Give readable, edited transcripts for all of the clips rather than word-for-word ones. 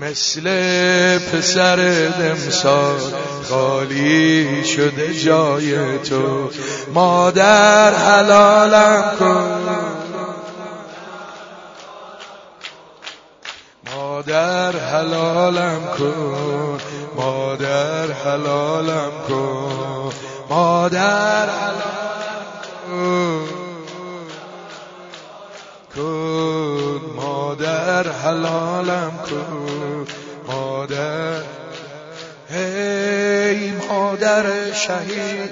مثل پسر دمسار خالی شده جای تو. مادر حلالم کن، مادر حلالم کن، مادر حلالم کن، مادر حلالم کن، مادر حلالم کن، مادر. هی مادر شهید،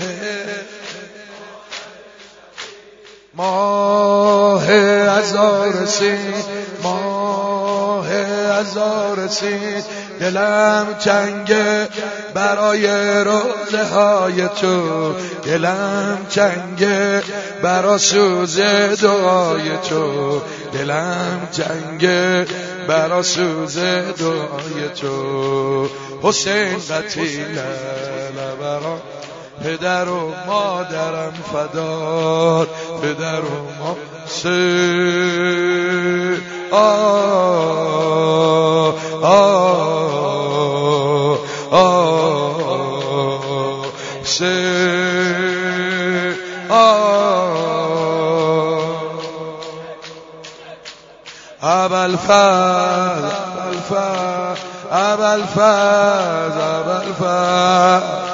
ماه عزا رسید، ماه عزا رسید، دلم تنگه برای روزه های تو، دلم تنگه برا سوز دعای تو، دلم تنگه برا سوز دعای تو. حسین قتیل برا پدر و مادرم فدار، پدر و مادرم. ابوالفضل ابوالفضل ابوالفضل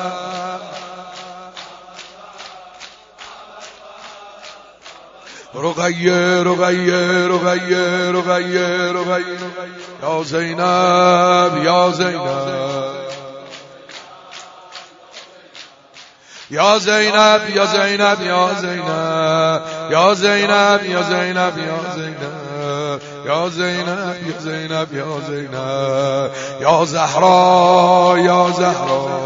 رقیه رقیه رقیه رقیه رقیه یا زینب یا زینب یا زینب یا زینب یا زینب یا زینب یا زینب یا زینب یا زینب یا زینب یا زهرا یا زهرا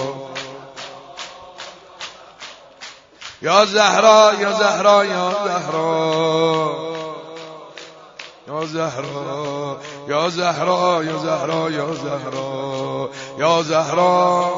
یا زهرا یا زهرا یا زهرا یا زهرا یا زهرا یا زهرا یا زهرا یا زهرا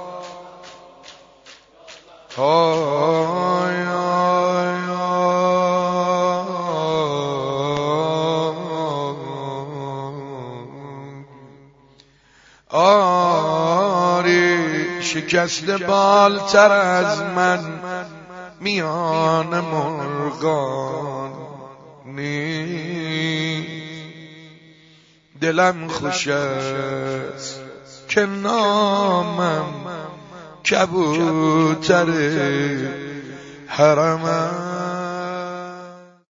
آری شکست بالتر از من میان مرغان نی، دلم خوش است که نامم کبوتر حرم